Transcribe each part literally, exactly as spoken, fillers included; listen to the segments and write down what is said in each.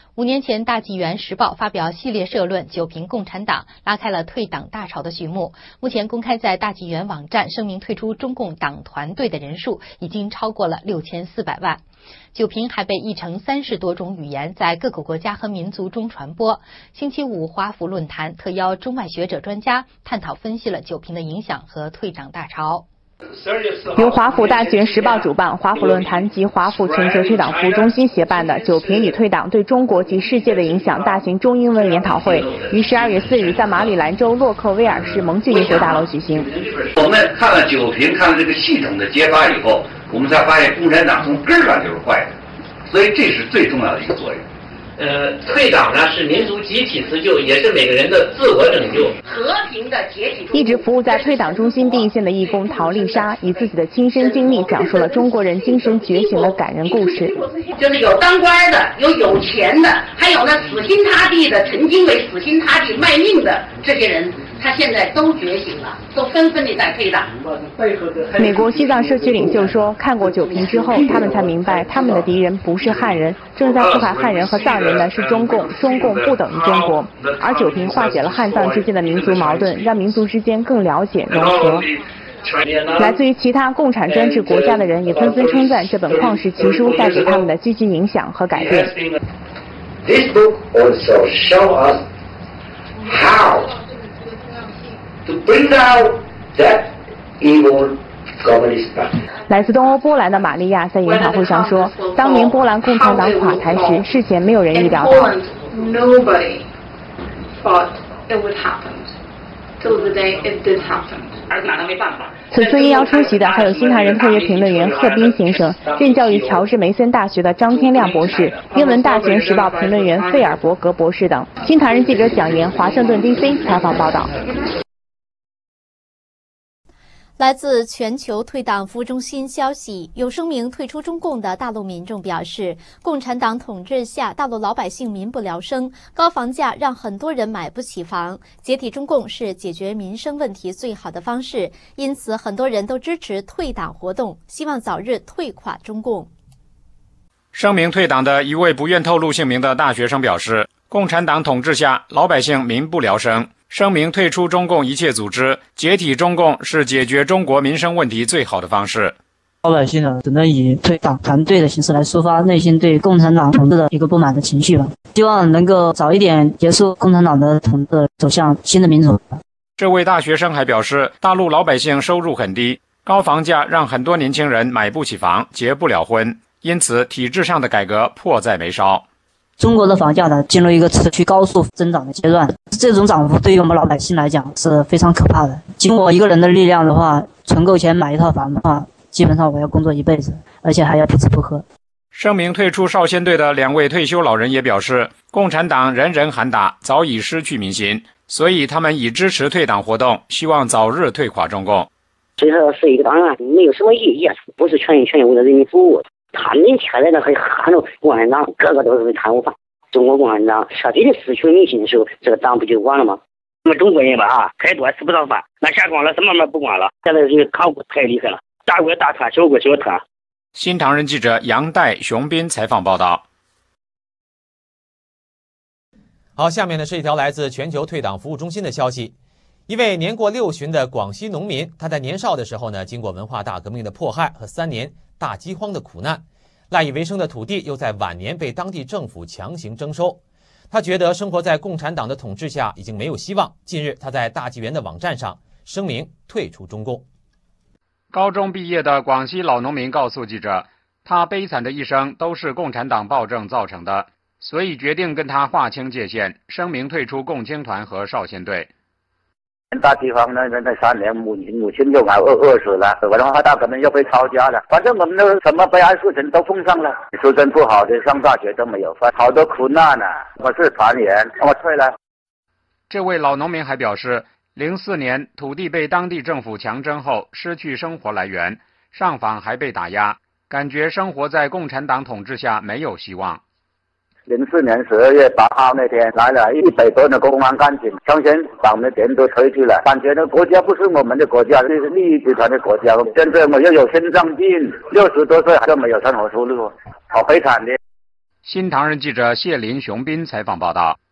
五年前，大纪元时报发表系列社论，九评共产党，拉开了退党大潮的序幕。目前公开在大纪元网站声明退出中共党团队的人数已经超过了六千四百万。九评还被译成三十多种语言，在各个国家和民族中传播。星期五，华府论坛特邀中外学者专家探讨分析了九评的影响和退党大潮。 由华府大纪元时报主办、华府论坛及华府全球退党服务中心协办的“九评与退党对中国及世界的影响”大型中英文研讨会，于十二月四日在马里兰州洛克威尔市蒙郡议会大楼举行。 我们看了九评，看了这个系统的揭发以后，我们才发现共产党从根儿上就是坏的，所以这是最重要的一个作用。 呃，退党呢是民族集体自救，也是每个人的自我拯救。 和平的解体。 一直服务在退党中心第一线的义工陶丽莎，以自己的亲身经历讲述了中国人精神觉醒的感人故事。 就是有当官的，有有钱的，还有那死心塌地的，曾经为死心塌地卖命的这些人，他现在都觉醒了，都纷纷地在退党。 美国西藏社区领袖说，看过九评之后，他们才明白他们的敌人不是汉人，正在迫害汉人和藏人的是中共，中共不等于中国。而九评化解了汉藏之间的民族矛盾，让民族之间更了解融合。来自于其他共产专制国家的人也纷纷称赞这本旷世奇书带给他们的积极影响和改变。 This book also shows us how to bring down that evil communist party. 来自东欧波兰的玛利亚在研讨会上说，当年波兰共产党垮台时，事前没有人预料到。 Nobody thought it would happen till the day it did happen. 此次应邀出席的还有新唐人特约评论员贺斌先生、任教于乔治梅森大学的张天亮博士、英文大纪元时报评论员费尔伯格博士等。新唐人记者蒋岩，华盛顿 D C 采访报道。 来自全球退党服务中心消息，有声明退出中共的大陆民众表示，共产党统治下大陆老百姓民不聊生，高房价让很多人买不起房，解体中共是解决民生问题最好的方式，因此很多人都支持退党活动，希望早日退垮中共。 声明退党的一位不愿透露姓名的大学生表示，共产党统治下老百姓民不聊生，声明退出中共一切组织，解体中共是解决中国民生问题最好的方式。 老百姓呢，只能以退党团队的形式来抒发内心对共产党统治的一个不满的情绪吧。希望能够早一点结束共产党的统治，走向新的民主。 这位大学生还表示，大陆老百姓收入很低，高房价让很多年轻人买不起房，结不了婚，因此体制上的改革迫在眉梢。 中国的房价呢，进入一个持续高速增长的阶段，这种涨幅对于我们老百姓来讲是非常可怕的。经过我一个人的力量的话，存够钱买一套房的话，基本上我要工作一辈子，而且还要不吃不喝。 声明退出少先队的两位退休老人也表示，共产党人人喊打，早已失去民心，所以他们已支持退党活动，希望早日退垮中共。 其实是一个党啊，没有什么意义，不是全心全意为了人民服务。他们现在的很很多共产党，个个都是贪污犯。中国共产党彻底的失去民心的时候，这个党不就完了吗？我们中国人吧啊，开多吃不到饭，那下光了什么嘛不光了。现在这个贪污太厉害了，大国大贪，小国小贪。 新唐人记者杨代、熊斌采访报道。 好，下面呢是一条来自全球退党服务中心的消息。一位年过六旬的广西农民，他在年少的时候呢，经过文化大革命的迫害和三年大饥荒的苦难，赖以为生的土地又在晚年被当地政府强行征收。他觉得生活在共产党的统治下已经没有希望。近日，他在大纪元的网站上声明退出中共。 高中毕业的广西老农民告诉记者，他悲惨的一生都是共产党暴政造成的，所以决定跟他划清界限，声明退出共青团和少先队。 大地方那那那三年，母亲母亲就快饿饿死了，文化大革命又被抄家了，反正我们那什么悲哀事情都碰上了，出身不好的上大学都没有，好多苦难呢、啊。我是团员，我退了。 这位老农民还表示，零四年土地被当地政府强征后，失去生活来源，上访还被打压，感觉生活在共产党统治下没有希望。 零四年十二月八号那天，来了一百多的公安干警，强行把我们的钱都推去了，感觉这国家不是我们的国家，是利益集团的国家。现在我又有心脏病，六十多岁还都没有生活出路，好悲惨的。 新唐人记者谢林、熊斌采访报道。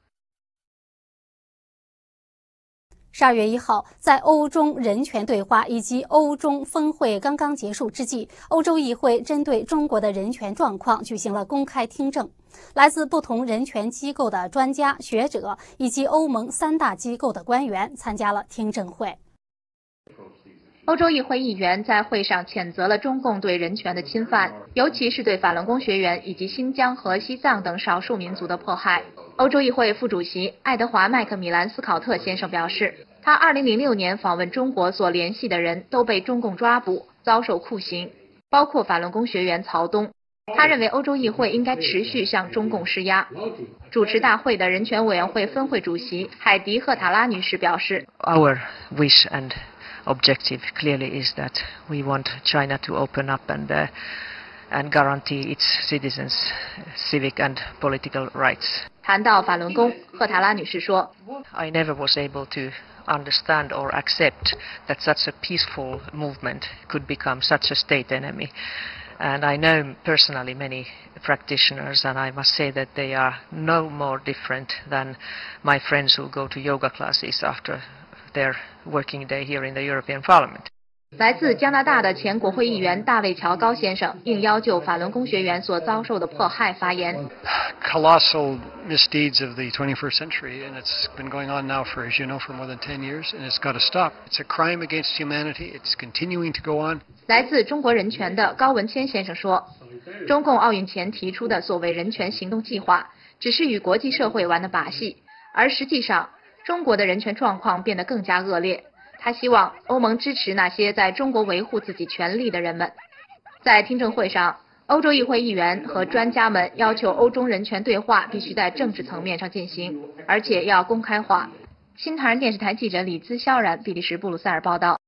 十二月一号，在欧中人权对话以及欧中峰会刚刚结束之际，欧洲议会针对中国的人权状况举行了公开听证。来自不同人权机构的专家学者以及欧盟三大机构的官员参加了听证会。 欧洲议会议员在会上谴责了中共对人权的侵犯，尤其是对法轮功学员以及新疆和西藏等少数民族的迫害。欧洲议会副主席爱德华·麦克米兰斯考特先生表示，他二零零六年访问中国所联系的人都被中共抓捕，遭受酷刑，包括法轮功学员曹东。他认为欧洲议会应该持续向中共施压。主持大会的人权委员会分会主席海迪·赫塔拉女士表示 Our wish and objective clearly is that we want China to open up and uh, and guarantee its citizens civic and political rights. 谈到法轮功，赫塔拉女士说 I never was able to understand or accept that such a peaceful movement could become such a state enemy. And I know personally many practitioners, and I must say that they are no more different than my friends who go to yoga classes after their working day here in the European Parliament. 来自加拿大的前国会议员大卫·乔高先生应邀就法轮功学员所遭受的迫害发言。 Colossal misdeeds of the twenty-first century, and it's been going on now for, as you know, for more than ten years, and it's got to stop. It's a crime against humanity. It's continuing to go on. 来自中国人权的高文谦先生说，中共奥运前提出的所谓人权行动计划，只是与国际社会玩的把戏，而实际上，中国的人权状况变得更加恶劣。他希望欧盟支持那些在中国维护自己权利的人们。在听证会上，欧洲议会议员和专家们要求欧中人权对话必须在政治层面上进行，而且要公开化。新唐人电视台记者李姿萧然，比利时布鲁塞尔报道。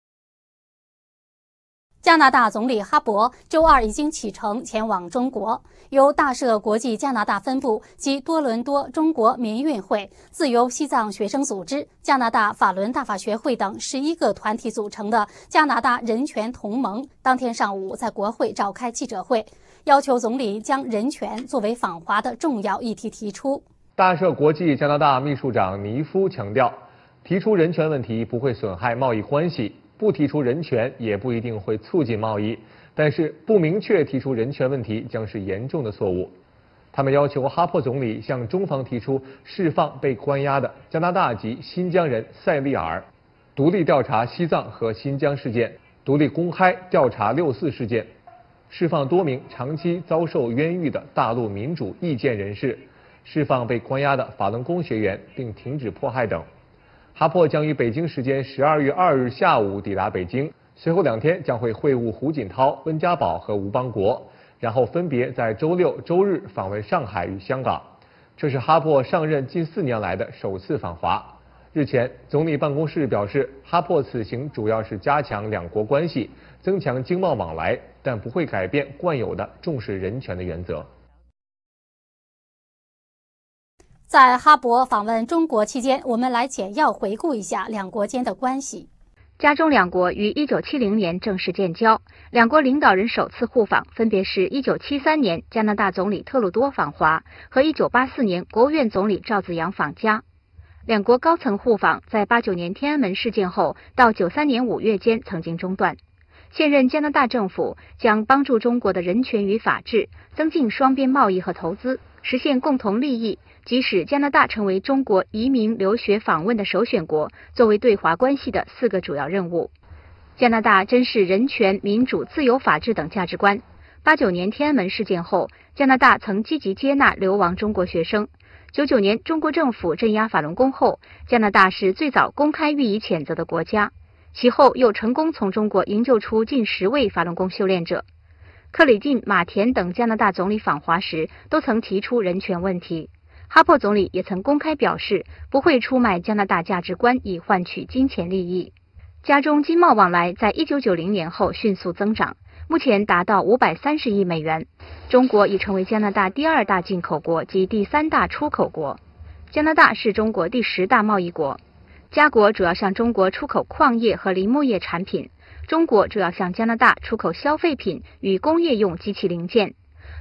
加拿大总理哈珀周二已经启程前往中国，由大赦国际加拿大分部及多伦多中国民运会、自由西藏学生组织、加拿大法轮大法学会等十一个团体组成的加拿大人权同盟，当天上午在国会召开记者会，要求总理将人权作为访华的重要议题提出。 大赦国际加拿大秘书长尼夫强调，提出人权问题不会损害贸易关系。不提出人权也不一定会促进贸易，但是不明确提出人权问题将是严重的错误。他们要求哈珀总理向中方提出释放被关押的加拿大籍新疆人塞利尔，独立调查西藏和新疆事件，独立公开调查六四事件，释放多名长期遭受冤狱的大陆民主意见人士，释放被关押的法轮功学员，并停止迫害等。哈珀将于北京时间十二月二日下午抵达北京，随后两天将会会晤胡锦涛、温家宝和吴邦国，然后分别在周六、周日访问上海与香港。这是哈珀上任近四年来的首次访华。日前，总理办公室表示，哈珀此行主要是加强两国关系，增强经贸往来，但不会改变惯有的重视人权的原则。 在哈珀访问中国期间，我们来简要回顾一下两国间的关系。 加中两国于一九七零年正式建交，两国领导人首次互访分别是一九七三年加拿大总理特鲁多访华和一九八四年国务院总理赵紫阳访加。两国高层互访在八九年天安门事件后到九三年五月间曾经中断。现任加拿大政府将帮助中国的人权与法治，增进双边贸易和投资，实现共同利益，即使加拿大成为中国移民留学访问的首选国，作为对华关系的四个主要任务。加拿大珍视人权、民主、自由、法治等价值观。八九年天安门事件后，加拿大曾积极接纳流亡中国学生。九九年中国政府镇压法轮功后，加拿大是最早公开予以谴责的国家。其后又成功从中国营救出近十位法轮功修炼者。克里近、马田等加拿大总理访华时都曾提出人权问题。哈珀总理也曾公开表示，不会出卖加拿大价值观以换取金钱利益。加中经贸往来在一九九零年后迅速增长，目前达到五百三十亿美元。中国已成为加拿大第二大进口国及第三大出口国。加拿大是中国第十大贸易国。加国主要向中国出口矿业和林木业产品，中国主要向加拿大出口消费品与工业用机器零件。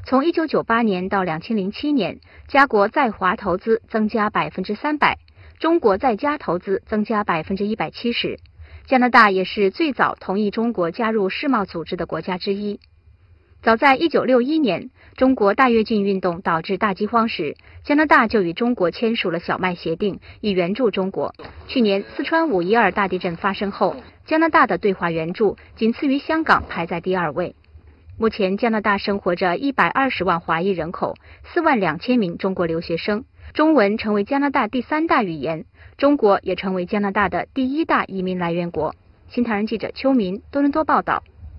从一九九八年到两千零七年，加国在华投资增加百分之三百，中国在加投资增加百分之一百七十。加拿大也是最早同意中国加入世贸组织的国家之一。早在一九六一年，中国大跃进运动导致大饥荒时，加拿大就与中国签署了小麦协定，以援助中国。去年四川五一二大地震发生后，加拿大的对华援助仅次于香港，排在第二位。目前，加拿大生活着一百二十万华裔人口，四万两千名中国留学生，中文成为加拿大第三大语言，中国也成为加拿大的第一大移民来源国。新唐人记者邱民多伦多报道。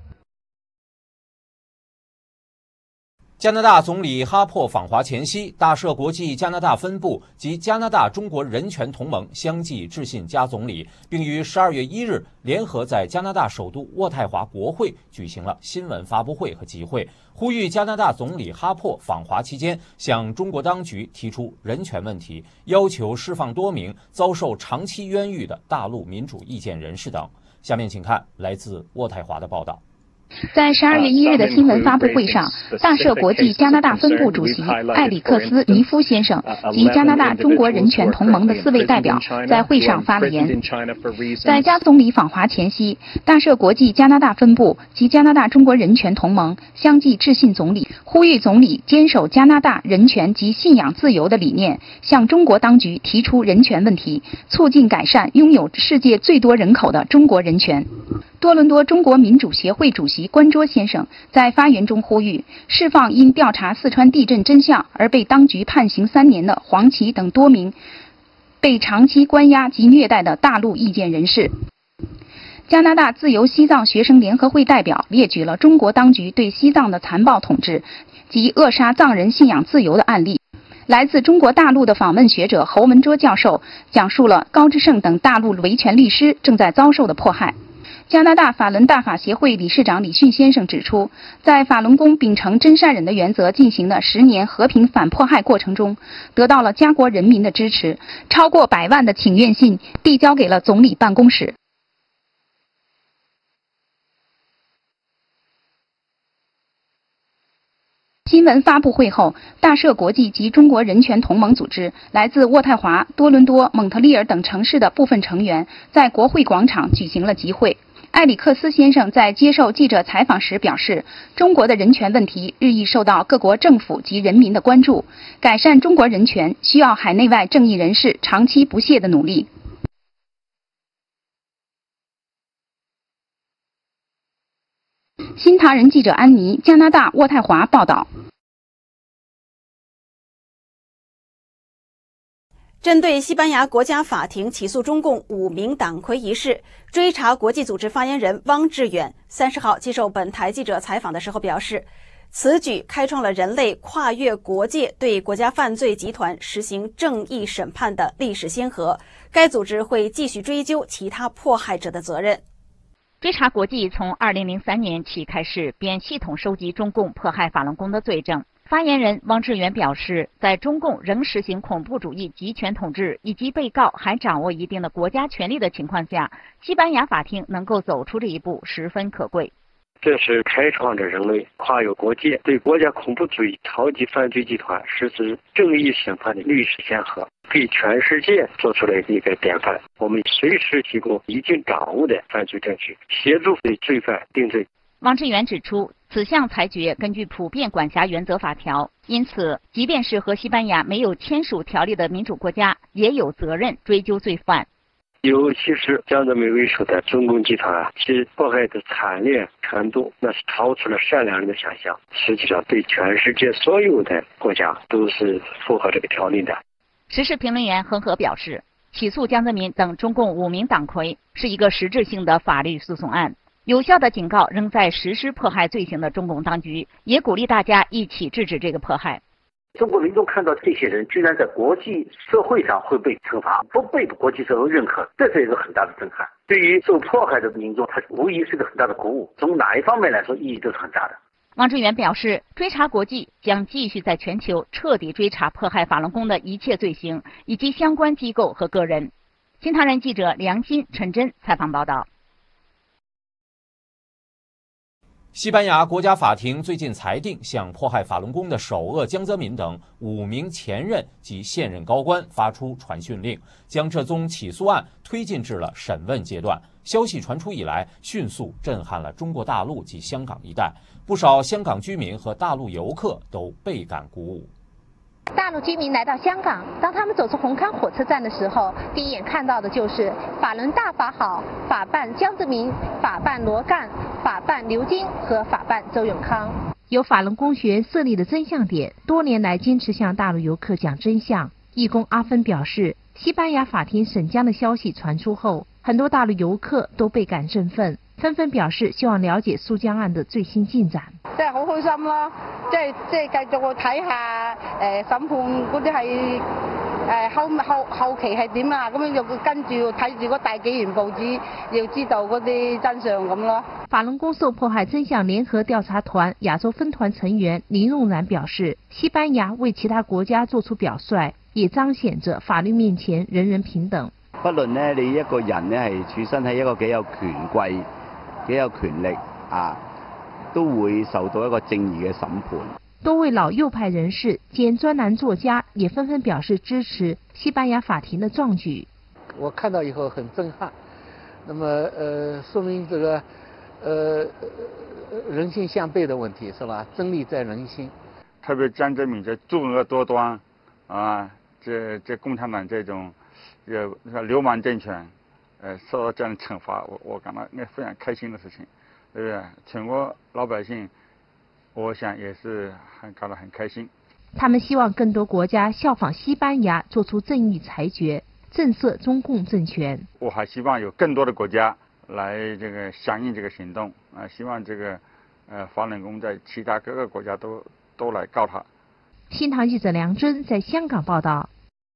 加拿大总理哈珀访华前夕，大赦国际加拿大分部及加拿大中国人权同盟相继致信加总理，并于十二月一日联合在加拿大首都渥太华国会举行了新闻发布会和集会，呼吁加拿大总理哈珀访华期间向中国当局提出人权问题，要求释放多名遭受长期冤狱的大陆民主意见人士等。下面请看来自渥太华的报道。 在十二月一日的新闻发布会上，大赦国际加拿大分部主席埃里克斯·尼夫先生及加拿大中国人权同盟的四位代表在会上发了言。在加总理访华前夕，大赦国际加拿大分部及加拿大中国人权同盟相继致信总理，呼吁总理坚守加拿大人权及信仰自由的理念，向中国当局提出人权问题，促进改善拥有世界最多人口的中国人权。多伦多中国民主协会主席关卓先生在发言中呼吁释放因调查四川地震真相而被当局判刑三年的黄琦等多名被长期关押及虐待的大陆意见人士。加拿大自由西藏学生联合会代表列举了中国当局对西藏的残暴统治及扼杀藏人信仰自由的案例。来自中国大陆的访问学者侯文卓教授讲述了高志胜等大陆维权律师正在遭受的迫害。加拿大法轮大法协会理事长李迅先生指出，在法轮功秉承真善忍的原则进行的十年和平反迫害过程中，得到了加国人民的支持，超过百万的请愿信递交给了总理办公室。新闻发布会后，大赦国际及中国人权同盟组织来自渥太华、多伦多、蒙特利尔等城市的部分成员在国会广场举行了集会。埃里克斯先生在接受记者采访时表示，中国的人权问题日益受到各国政府及人民的关注，改善中国人权需要海内外正义人士长期不懈的努力。新唐人记者安妮，加拿大渥太华报道。 针对西班牙国家法庭起诉中共五名党魁一事，追查国际组织发言人汪志远三十号接受本台记者采访的时候表示，此举开创了人类跨越国界对国家犯罪集团实行正义审判的历史先河，该组织会继续追究其他迫害者的责任。 追查国际从二零零三年起开始便系统收集中共迫害法轮功的罪证。发言人汪志远表示，在中共仍实行恐怖主义集权统治以及被告还掌握一定的国家权力的情况下，西班牙法庭能够走出这一步十分可贵。 这是开创着人类跨越国界对国家恐怖主义超级犯罪集团实施正义审判的历史先河，给全世界做出了一个典范。我们随时提供已经掌握的犯罪证据，协助对罪犯定罪。 汪志远指出，此项裁决根据普遍管辖原则法条，因此即便是和西班牙没有签署条例的民主国家，也有责任追究罪犯。 尤其是江泽民为首的中共集团啊，其迫害的惨烈程度，那是超出了善良人的想象。实际上，对全世界所有的国家都是符合这个条例的。 时事评论员恒河表示，起诉江泽民等中共五名党魁是一个实质性的法律诉讼案，有效的警告仍在实施迫害罪行的中共当局，也鼓励大家一起制止这个迫害。 中国民众看到这些人居然在国际社会上会被惩罚，不被国际社会认可，这是一个很大的震撼。对于受迫害的民众，它无疑是个很大的鼓舞。从哪一方面来说，意义都是很大的。 汪志远表示，追查国际将继续在全球彻底追查迫害法轮功的一切罪行，以及相关机构和个人。新唐人记者梁鑫、陈真采访报道。 西班牙国家法庭最近裁定，向迫害法轮功的首恶江泽民等五名前任及现任高官发出传讯令，将这宗起诉案推进至了审问阶段。消息传出以来，迅速震撼了中国大陆及香港一带，不少香港居民和大陆游客都倍感鼓舞。 大陆居民来到香港，当他们走出红磡火车站的时候，第一眼看到的就是法轮大法好，法办江泽民，法办罗干，法办刘金和法办周永康。由法轮功学员设立的真相点，多年来坚持向大陆游客讲真相。义工阿芬表示，西班牙法庭审江的消息传出后，很多大陆游客都倍感振奋，纷纷表示希望了解訴江案的最新進展。 真係好開心咯！即係即係繼續去睇下誒審判嗰啲係誒後後後期係點啊？咁樣又跟住睇住嗰大紀元報紙，要知道嗰啲真相咁咯。 法輪功受迫害真相聯合調查團亞洲分團成員林榮然表示，西班牙為其他國家做出表率，也彰顯着法律面前人人平等。 不論呢你一個人呢係處身喺一個幾有權貴、幾有權力啊，都會受到一個正義嘅審判。 多位老右派人士兼專欄作家也紛紛表示支持西班牙法庭的壯舉。 我看到以後很震撼，那麼呃，說明這個呃人心向背的問題是吧？真理在人心。 特別江澤民這作惡多端啊，這這共產黨這種呃流氓政權，呃受到這樣的懲罰，我我感到那非常開心的事情，對不對？全國老百姓，我想也是很感到很開心。 他們希望更多國家效仿西班牙，做出正義裁決，震懾中共政權。 我還希望有更多的國家來這個響應這個行動啊！希望這個呃法輪功在其他各個國家都都來告他。 新唐記者梁真在香港報道。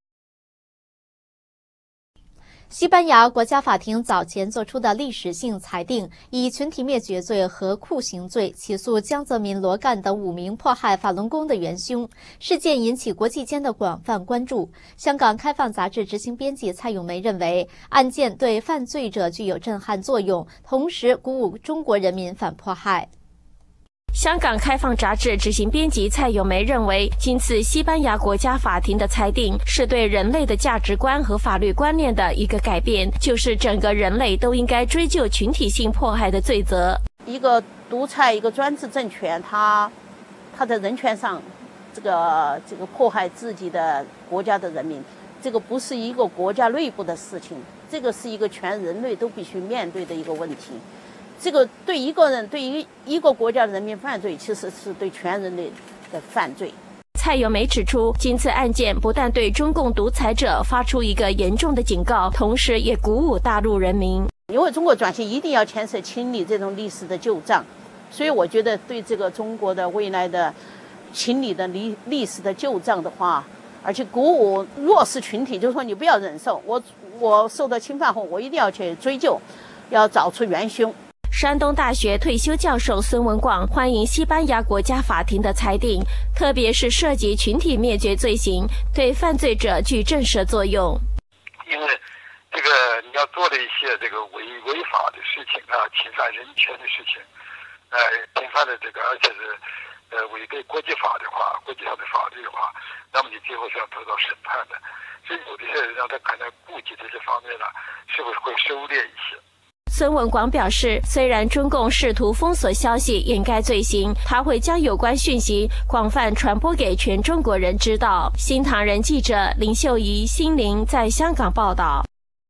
西班牙国家法庭早前作出的历史性裁定，以群体灭绝罪和酷刑罪起诉江泽民、罗干等五名迫害法轮功的元凶，事件引起国际间的广泛关注。香港开放杂志执行编辑蔡咏梅认为，案件对犯罪者具有震撼作用，同时鼓舞中国人民反迫害。 香港开放杂志执行编辑蔡咏梅认为，今次西班牙国家法庭的裁定是对人类的价值观和法律观念的一个改变，就是整个人类都应该追究群体性迫害的罪责。 一个独裁、一个专制政权，它它在人权上，这个这个迫害自己的国家的人民，这个不是一个国家内部的事情，这个是一个全人类都必须面对的一个问题。这个对一个人、对于一个国家的人民犯罪，其实是对全人类的犯罪。 蔡咏梅指出，今次案件不但对中共独裁者发出一个严重的警告，同时也鼓舞大陆人民。 因为中国转型一定要牵涉清理这种历史的旧账，所以我觉得对这个中国的未来的清理的历历史的旧账的话，而且鼓舞弱势群体，就是说你不要忍受，我我受到侵犯后，我一定要去追究，要找出元凶。 山东大学退休教授孙文广欢迎西班牙国家法庭的裁定，特别是涉及群体灭绝罪行，对犯罪者具震慑作用。 因为这个你要做的一些这个违违法的事情啊，侵犯人权的事情，呃，侵犯的这个而且是呃违背国际法的话，国际上的法律的话，那么你最后是要得到审判的。所以有的些人让他可能顾及这些方面呢，是不是会收敛一些？ 孙文广表示，虽然中共试图封锁消息、掩盖罪行，他会将有关讯息广泛传播给全中国人知道。新唐人记者林秀仪、新林在香港报道。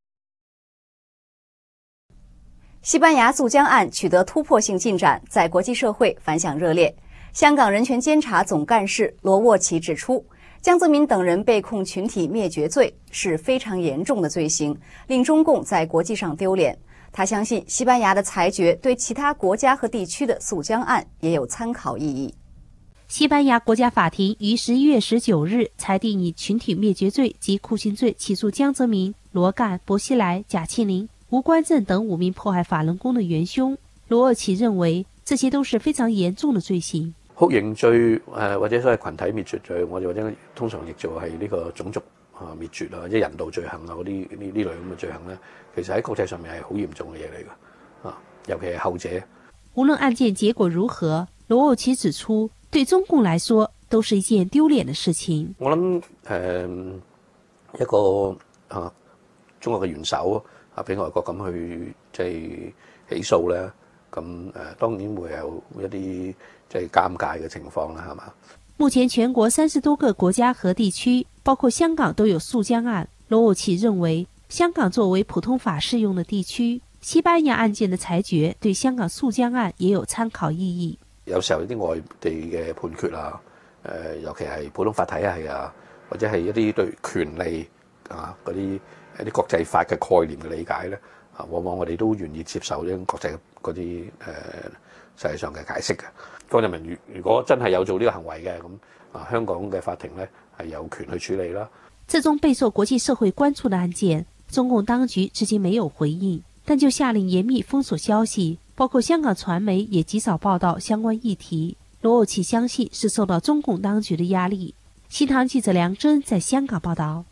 西班牙诉江案取得突破性进展，在国际社会反响热烈。香港人权监察总干事罗沃奇指出，江泽民等人被控群体灭绝罪是非常严重的罪行，令中共在国际上丢脸。他相信西班牙的裁决对其他国家和地区的诉江案也有参考意义。 西班牙国家法庭于十一月十九日裁定以群体灭绝罪及酷刑罪起诉江泽民、罗干、薄熙来、贾庆林、吴官正等五名迫害法轮功的元凶。罗沃奇認為這些都是非常嚴重的罪行。 酷刑罪誒或者所謂群體滅絕罪，我哋或者通常譯做係呢個種族啊滅絕啊，或者人道罪行啊嗰啲呢呢類咁嘅罪行咧，其實喺國際上面係好嚴重嘅嘢嚟㗎啊，尤其係後者。 无论案件結果如何，羅傲琪指出，對中共來說都是一件丟臉的事情。 我諗誒、呃、一個啊中國嘅元首啊，俾外國咁去即係起訴咧，咁誒、呃、當然會有一啲即係尷尬嘅情況啦，係嘛？ 目前全國三十多個國家和地區，包括香港都有訴江案。羅傲琪認為，香港作為普通法適用的地區，西班牙案件的裁決對香港訴江案也有參考意義。 有時候啲外地嘅判決啊，誒、呃、尤其係普通法體系啊，或者係一啲對權利啊嗰啲一啲國際法嘅概念嘅理解咧，啊往往我哋都願意接受呢種國際嗰啲誒實際上嘅解釋嘅。江澤民如如果真係有做呢個行為嘅，咁啊香港嘅法庭咧係有權去處理啦。 這宗備受國際社會關注的案件，中共當局至今沒有回應，但就下令嚴密封鎖消息，包括香港傳媒也極少報道相關議題。羅傲琪相信是受到中共當局的壓力。新唐記者梁真在香港報道。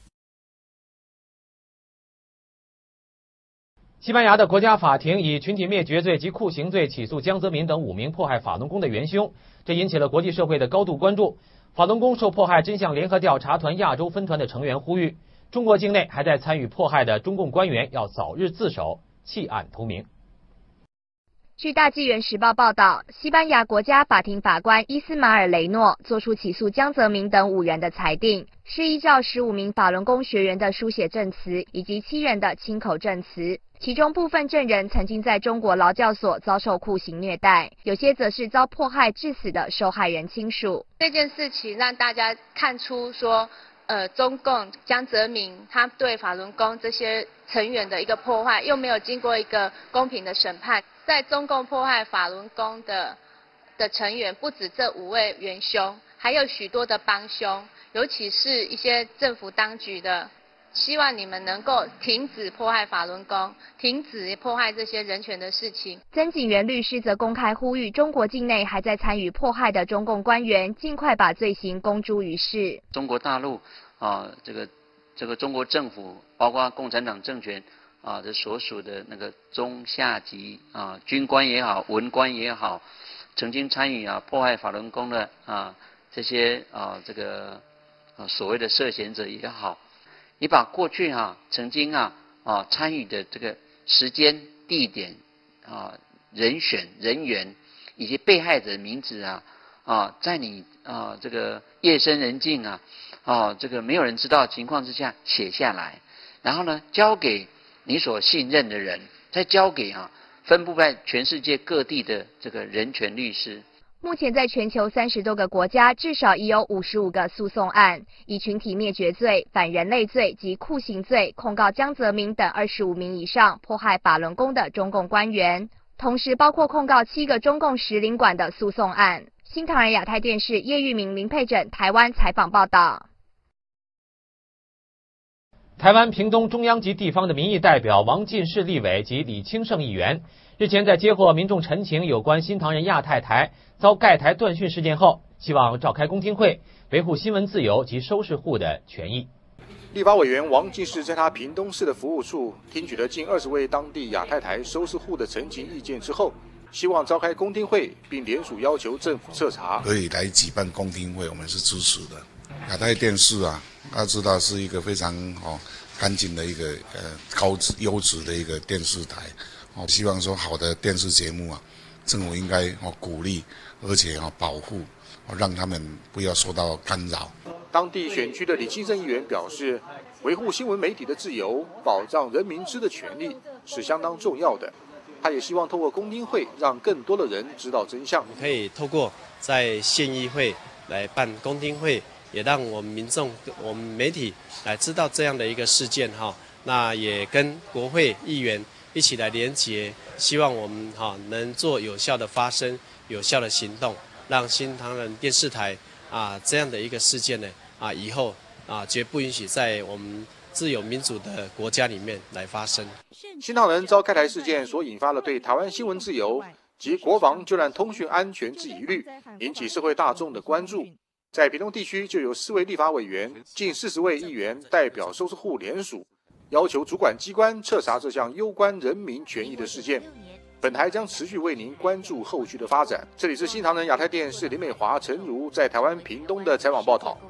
西班牙的國家法庭以群體滅絕罪及酷刑罪起訴江澤民等五名迫害法輪功的元兇，這引起了國際社會的高度關注。法輪功受迫害真相聯合調查團亞洲分團的成員呼籲，中國境內還在參與迫害的中共官員要早日自首，棄暗投明。 據大紀元時報報道，西班牙國家法庭法官伊斯馬爾雷諾作出起訴江澤民等五人的裁定，是依照十五名法輪功學員的書寫證詞以及七人的親口證詞，其中部分證人曾經在中國勞教所遭受酷刑虐待，有些則是遭迫害致死的受害人親屬。 這件事情讓大家看出說，呃，中共江澤民他對法輪功這些成員的一個破壞，又沒有經過一個公平的審判。在中共迫害法輪功的的成員不止這五位元兇，還有許多的幫兇，尤其是一些政府當局的，希望你們能夠停止迫害法輪功，停止迫害這些人權的事情。 曾景元律師則公開呼籲中國境內還在參與迫害的中共官員盡快把罪行公諸於世。 中國大陸啊，這個這個中國政府，包括共產黨政權啊，這所屬的那個中下級啊，軍官也好，文官也好，曾經參與啊迫害法輪功的啊這些啊這個啊所謂的涉嫌者也好，你把過去啊曾經啊啊參與的這個時間、地點啊人選、人員以及被害者名字啊啊，在你啊這個夜深人靜啊啊這個沒有人知道的情況之下寫下來，然後呢交給你所信任的人，再交給啊分布在全世界各地的這個人權律師。 目前在全球三十多個國家，至少已有五十五個訴訟案，以群體滅絕罪、反人類罪及酷刑罪控告江澤民等二十五名以上迫害法輪功的中共官員，同時包括控告七個中共使領館的訴訟案。新唐人亞太電視葉玉明、林佩珍台灣採訪報道。 台灣屏東中央及地方的民意代表王進士立委及李清勝議員日前在接獲民眾陳情有關新唐人亞太台遭蓋台斷訊事件後，希望召開公聽會，維護新聞自由及收視戶的權益。 立法委員王進士在他屏東市的服務處聽取了近二十位當地亞太台收視戶的陳情意見之後，希望召開公聽會，並聯署要求政府徹查。 可以來舉辦公聽會，我們是支持的。亞太電視啊，大家知道是一個非常哦乾淨的一個呃高質優質的一個電視台，哦希望說好的電視節目啊，政府應該哦鼓勵，而且哦保護，哦讓他們不要受到干擾。 當地選區的李清勝議員表示，維護新聞媒體的自由，保障人民知的權利是相當重要的。他也希望透過公聽會，讓更多的人知道真相。 可以透過在縣議會來辦公聽會，也讓我們民眾、我們媒體來知道這樣的一個事件哈。那也跟國會議員一起來連結，希望我們哈能做有效的發聲、有效的行動，讓新唐人電視台啊這樣的一個事件呢啊以後啊絕不允許在我們自由民主的國家裡面來發生。 新唐人遭蓋台事件所引發的對台灣新聞自由及國防救難通訊安全之疑慮，引起社會大眾的關注。在屏東地區就有四位立法委員、近四十位議員代表收視戶聯署，要求主管機關徹查這項攸關人民權益的事件。 本台将持续为您关注后续的发展。这里是新唐人亚太电视林美华、陈如在台湾屏东的采访报道。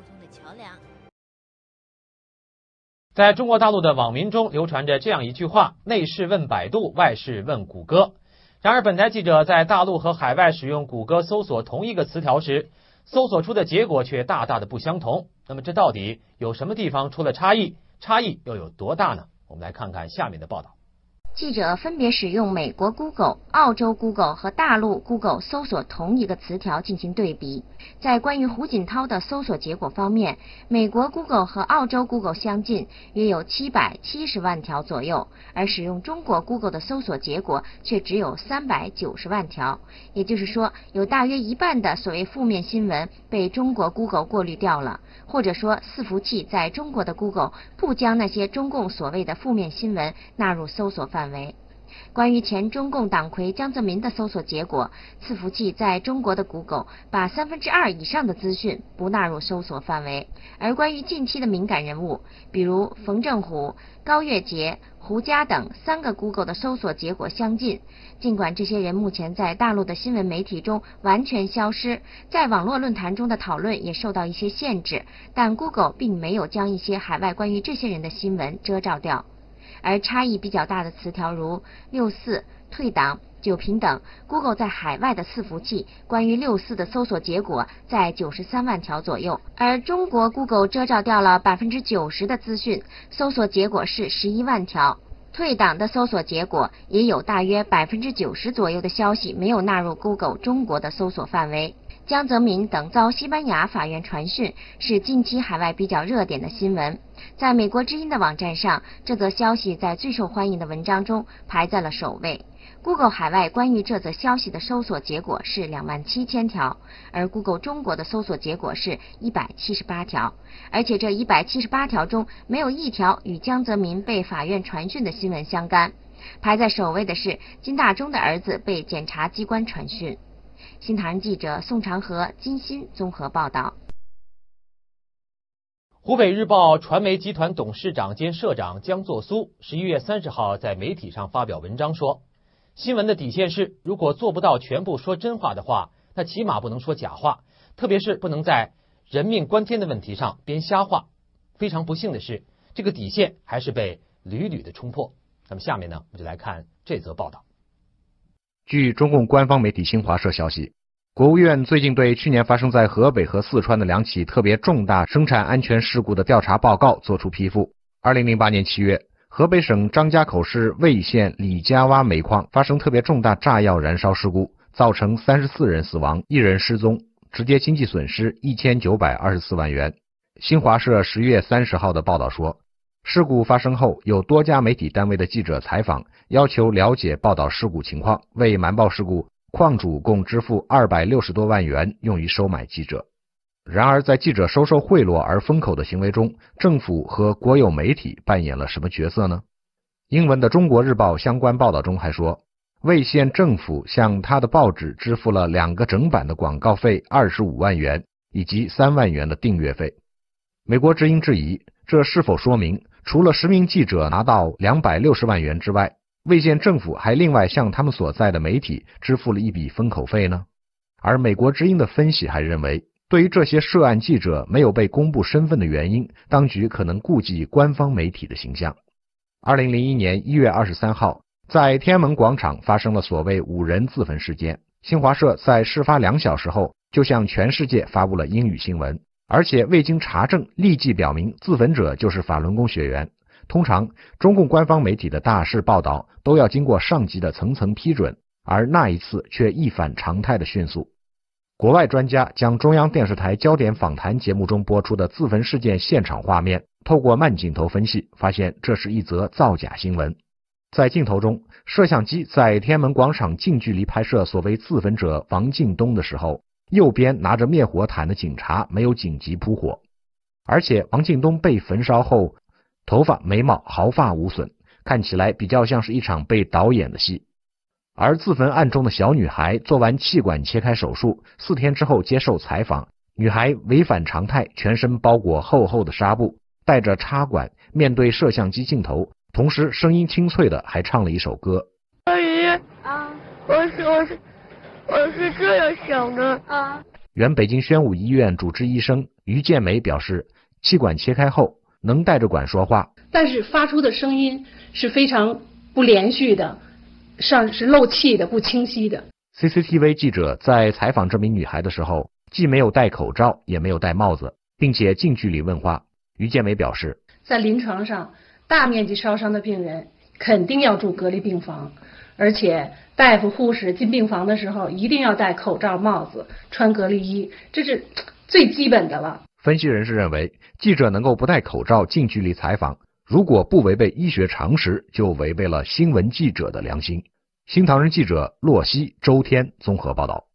在中国大陆的网民中流传着这样一句话：内事问百度，外事问谷歌。然而本台记者在大陆和海外使用谷歌搜索同一个词条时，搜索出的结果却大大的不相同。那么这到底有什么地方出了差异？差异又有多大呢？我们来看看下面的报道。 记者分别使用美国 Google、澳洲 Google 和大陆 Google 搜索同一个词条进行对比。在关于胡锦涛的搜索结果方面，美国 Google 和澳洲 Google 相近，约有七百七十万条左右，而使用中国 Google 的搜索结果却只有三百九十万条。也就是说，有大约一半的所谓负面新闻被中国 Google 过滤掉了，或者说伺服器在中国的 Google 不将那些中共所谓的负面新闻纳入搜索范围。关于前中共党魁江泽民的搜索结果，伺服器在中国的 Google 把三分之二以上的资讯不纳入搜索范围。而关于近期的敏感人物，比如冯正虎、高月杰、胡佳等三个 Google 的搜索结果相近，尽管这些人目前在大陆的新闻媒体中完全消失，在网络论坛中的讨论也受到一些限制，但 Google 并没有将一些海外关于这些人的新闻遮罩掉。而差异比较大的词条如六四、退党、九平等 ，Google 在海外的伺服器关于六四的搜索结果在九十三万条左右，而中国 Google 遮罩掉了百分之九十的资讯，搜索结果是十一万条。退党的搜索结果也有大约百分之九十左右的消息没有纳入 Google 中国的搜索范围。江泽民等遭西班牙法院传讯是近期海外比较热点的新闻。在美国之音的网站上，这则消息在最受欢迎的文章中排在了首位。Google 海外关于这则消息的搜索结果是两万七千条，而 Google 中国的搜索结果是一百七十八条，而且这一百七十八条中没有一条与江泽民被法院传讯的新闻相干。排在首位的是金大中的儿子被检察机关传讯。新唐人记者宋长河、金鑫综合报道。 湖北日报传媒集团董事长兼社长江作苏十一月三十号在媒体上发表文章说，新闻的底线是，如果做不到全部说真话的话，那起码不能说假话，特别是不能在人命关天的问题上编瞎话。非常不幸的是，这个底线还是被屡屡的冲破。那么下面呢，我们就来看这则报道。 据中共官方媒体新华社消息，国务院最近对去年发生在河北和四川的两起特别重大生产安全事故的调查报告作出批复。二零零八年七月，河北省张家口市魏县李家洼煤矿发生特别重大炸药燃烧事故，造成三十四人死亡，一人失踪，直接经济损失一千九百二十四万元。新华社十月三十号的报道说，事故发生后，有多家媒体单位的记者采访，要求了解报道事故情况，为瞒报事故，矿主共支付二百六十多万元用于收买记者。然而，在记者收受贿赂而封口的行为中，政府和国有媒体扮演了什么角色呢？英文的《中国日报》相关报道中还说，魏县政府向他的报纸支付了两个整版的广告费二十五万元，以及三万元的订阅费。美国之音质疑，这是否说明除了十名记者拿到两百六十万元之外，魏县政府还另外向他们所在的媒体支付了一笔封口费呢？而美国之音的分析还认为，对于这些涉案记者没有被公布身份的原因，当局可能顾忌官方媒体的形象。二零零一年一月二十三号，在天安门广场发生了所谓五人自焚事件。新华社在事发两小时后就向全世界发布了英语新闻，而且未经查证立即表明自焚者就是法轮功学员。通常中共官方媒体的大事报道都要经过上级的层层批准，而那一次却一反常态的迅速。国外专家将中央电视台焦点访谈节目中播出的自焚事件现场画面透过慢镜头分析，发现这是一则造假新闻。在镜头中，摄像机在天安门广场近距离拍摄所谓自焚者王敬东的时候，右边拿着灭火毯的警察没有紧急扑火，而且王敬东被焚烧后头发眉毛毫发无损，看起来比较像是一场被导演的戏。而自焚案中的小女孩做完气管切开手术，四天之后接受采访，女孩违反常态，全身包裹厚厚的纱布，带着插管，面对摄像机镜头，同时声音清脆的还唱了一首歌。 小雨啊， 我是我是我是这样想的啊。 原北京宣武医院主治医生于建梅表示，气管切开后能带着管说话， 但是发出的声音是非常不连续的，上是漏气的、不清晰的。 C C T V 记者在采访这名女孩的时候，既没有戴口罩，也没有戴帽子，并且近距离问话。于建梅表示， 在临床上，大面积烧伤的病人肯定要住隔离病房，而且大夫、护士进病房的时候一定要戴口罩、帽子，穿隔离衣，这是最基本的了。 分析人士认为，记者能够不戴口罩近距离采访，如果不违背医学常识，就违背了新闻记者的良心。新唐人记者洛西、周天综合报道。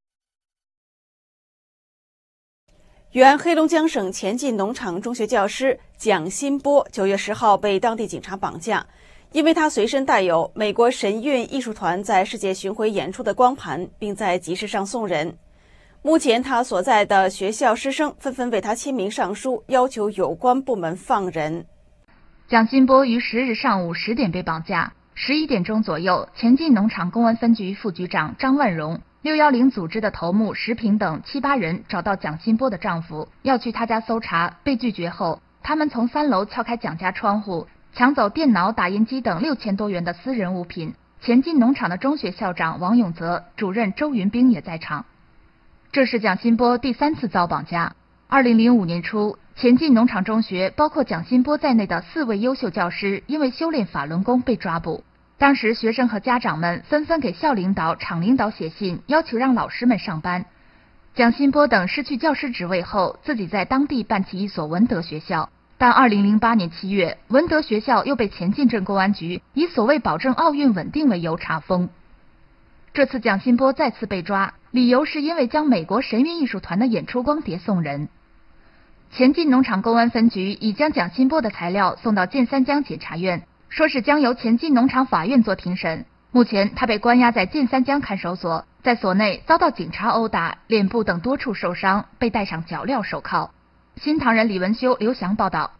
原黑龙江省前进农场中学教师蒋新波九月十号被当地警察绑架，因为他随身带有美国神韵艺术团在世界巡回演出的光盘，并在集市上送人。目前他所在的学校师生纷纷为他签名上书，要求有关部门放人。 蒋新波于十日上午十点被绑架，十一点钟左右，前进农场公安分局副局长张万荣、六一零组织的头目石平等七八人找到蒋新波的丈夫，要去他家搜查，被拒绝后，他们从三楼撬开蒋家窗户，抢走电脑、打印机等六千多元的私人物品。前进农场的中学校长王永泽、主任周云兵也在场。这是蒋新波第三次遭绑架。二零零五年初，前进农场中学包括蒋新波在内的四位优秀教师因为修炼法轮功被抓捕。当时学生和家长们纷纷给校领导、厂领导写信，要求让老师们上班。蒋新波等失去教师职位后，自己在当地办起一所文德学校。但二零零八年七月，文德学校又被前进镇公安局以所谓保证奥运稳定为由查封。这次蒋新波再次被抓，理由是因为将美国神韵艺术团的演出光碟送人。前进农场公安分局已将蒋新波的材料送到建三江检察院，说是将由前进农场法院做庭审。目前他被关押在建三江看守所，在所内遭到警察殴打，脸部等多处受伤，被戴上脚镣手铐。新唐人李文修、刘翔报道。